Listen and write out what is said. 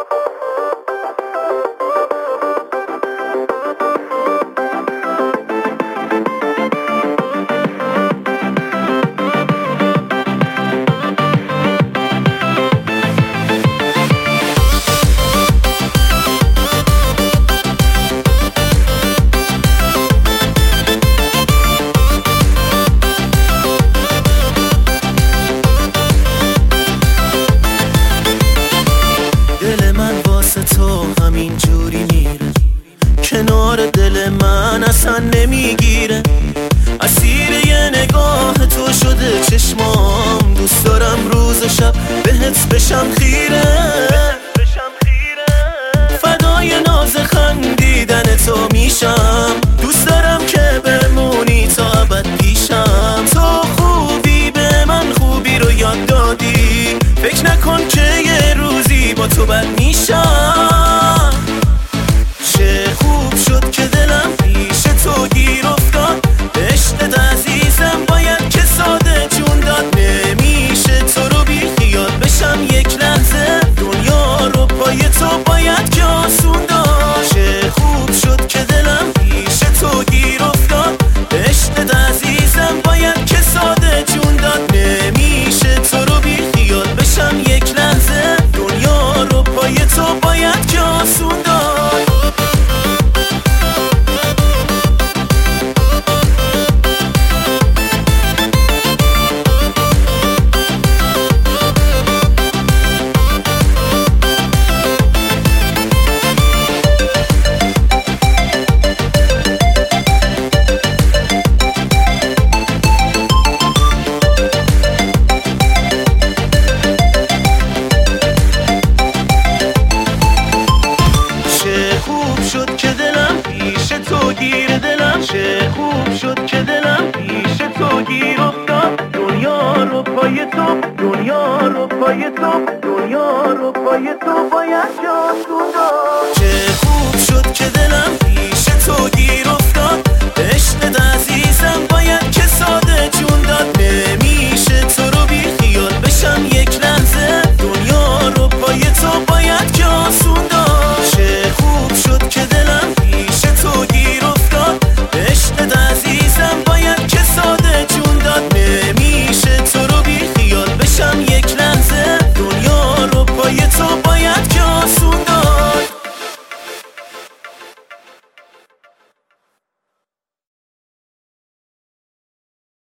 تو همین جوری میره کنار دل من اصلا نمیگیره، اسیر یه نگاه تو شده چشمام، دوست دارم روز و شب بهت بشم خیره، فدای ناز خندیدن تو میشم، دوست دارم که بمونی تا ابد پیشم، تو خوبی به من خوبی رو یاد دادی، فکر نکن که یه روزی با تو بد میشم، چه خوب شد که دلم پیش تو گیر افتاد، عشقت عزیزم باید که ساده جون داد، نمیشه تو رو بی خیال بشم یک لحظه، دنیا رو پای تو باید که آسون داد، چه خوب شد که دلم پیش تو گیر افتاد، عشقت عزیزم باید که ساده جون داد، نمیشه تو رو بی خیال بشم یک لحظه، دنیا رو پای تو باید که آسون داد. شد که دلم پیش تو گیر دلم، چه خوب شد که دلم پیش تو گیر افتاد، دنیا رو پای تو، دنیا رو پای تو، دنیا رو پای تو باید که آسون داد، چه خوب شد که دلم پیش تو گیر افتاد.